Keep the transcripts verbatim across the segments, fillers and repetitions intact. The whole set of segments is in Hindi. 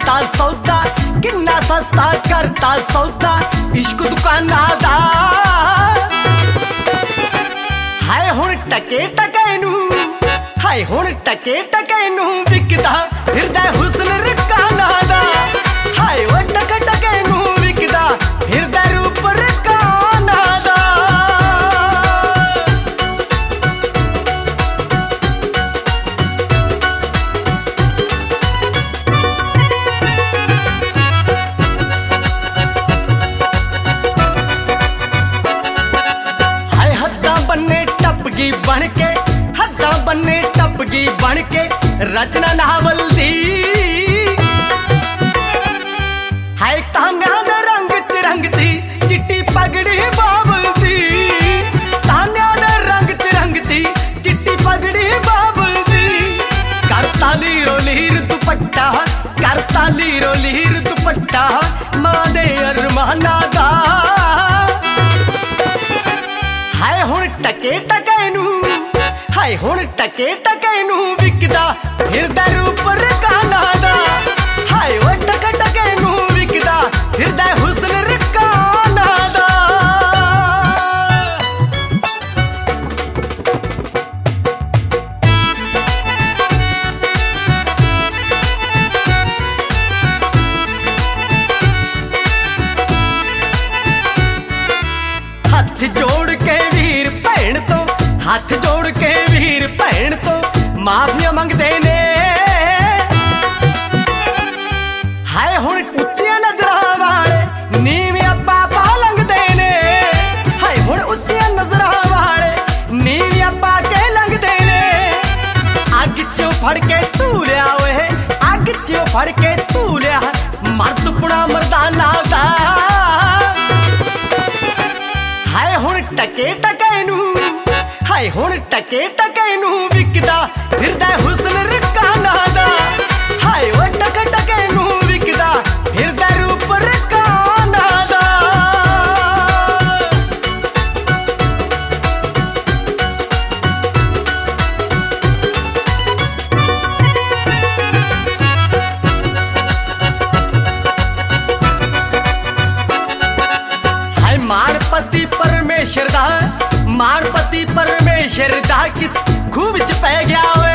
करता सौदा, किन्ना सस्ता करता सौदा इश्क दुकाना दा। हाय हुण टके टके नू, हाय हुण टके टके नू विकदा फिरदा हुस्न रकाना दा। हाय वो टके टके नू विकदा फिरदा रूप रकाना दा। हाय हद्दा बन्ने टपगी बन के, हद्दा बन्ने टपगी बन के रचना नावल दी। हाय तान्या दे रंग च रंगती चिट्टी पगड़ी बाबल दी। तान्या दे रंग च रंगती चिट्टी पगड़ी बाबल दी। करता लीरो लीर दुपट्टा, करता लीरो लीर दुपट्टा मां दे अरमाना दा। हाय हुण टके टके नू, हाय हुण टके टके नू विकदा फिरदा रूप रकाना दा। हाय वो टके टके नू विकदा फिरदा हुस्न रकाना दा। हथ जोड़ के वीर भैन तो, हथ जोड़ के वीर भैन तो माफिया मंगदे ने। हाय हुण उच्चियां नजरां वाले नीवियां पापा लंघदे ने। हाय हुण उच्चियां नजरां वाले नीवियां पा के लंघदे ने। अग चों फड़ के धूलिया ओए, अग चों फड़ के धूलिया मर्द पुणा मर्दाना दा। हाय हुण टके टके नू, हाय हुण टके टके नू विकदा फिरदा हुस्न रकाना दा। हाय वो टके टके नू विकदा फिरदा रूप रकाना दा। हाय मानपति परमेश्वर दा, मानपति परमेश्वर दा किस खूब च पै गया वे।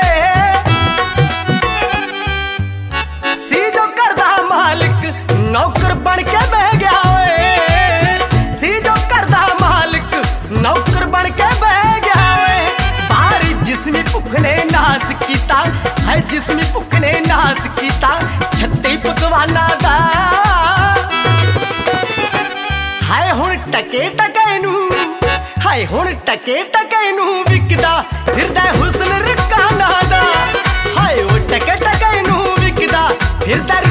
सी जो करदा मालिक नौकर बन के बह गया वे। सी जो करदा मालिक नौकर बन के बह गया वे। बारी जिसमी भुख ने नास कीता, है जिसमी भुख ने नास कीता छत्ती पकवाना दा। हाय हुण टके टके नू, हाय हुण टके टके नू विकदा फिरदा हुस्न रकाना दा। हाय वो टके टके नू विकदा फिरदा